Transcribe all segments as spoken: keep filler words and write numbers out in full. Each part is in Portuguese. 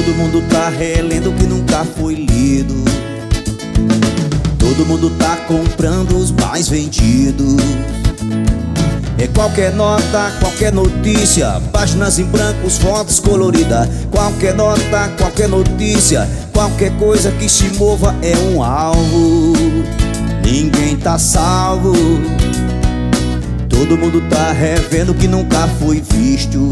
Todo mundo tá relendo o que nunca foi lido. Todo mundo tá comprando os mais vendidos. É qualquer nota, qualquer notícia, páginas em brancos, fotos coloridas. Qualquer nota, qualquer notícia, qualquer coisa que se mova é um alvo. Ninguém tá salvo. Todo mundo tá revendo o que nunca foi visto.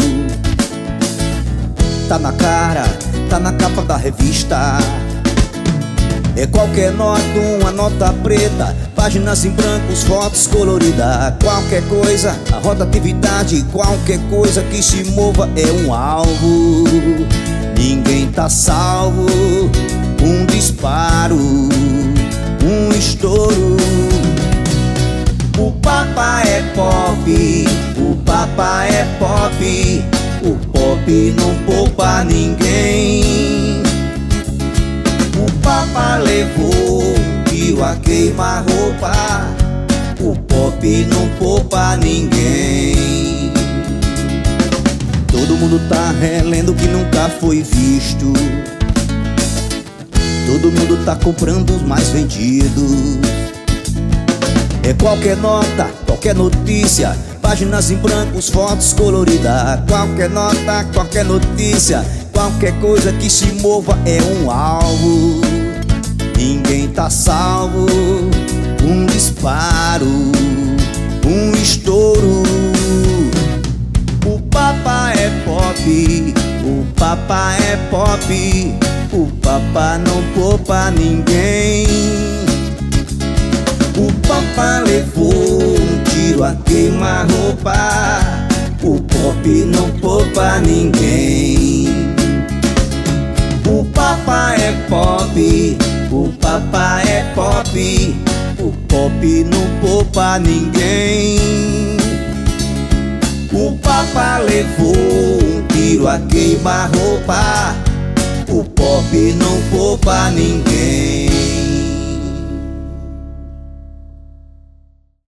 Tá na cara, tá na capa da revista. É qualquer nota, uma nota preta, páginas em brancos, fotos coloridas. Qualquer coisa, a rotatividade, qualquer coisa que se mova é um alvo. Ninguém tá salvo. Um disparo, um estouro. O Papa é pop, o Papa é pop. O pop não poupa ninguém. O Papa levou um tiro a queima-roupa. O pop não poupa ninguém. Todo mundo tá relendo o que nunca foi visto. Todo mundo tá comprando os mais vendidos. É qualquer nota, qualquer notícia, páginas em brancos, fotos coloridas. Qualquer nota, qualquer notícia, qualquer coisa que se mova é um alvo. Ninguém tá salvo. Um disparo, um estouro. O Papa é pop, o Papa é pop. O Papa não poupa ninguém. O Papa levou um tiro a queima-roupa. O pop não poupa ninguém. O Papa é pop, o Papa é pop. O pop não poupa ninguém. O Papa levou um tiro a queima-roupa. O pop não poupa ninguém.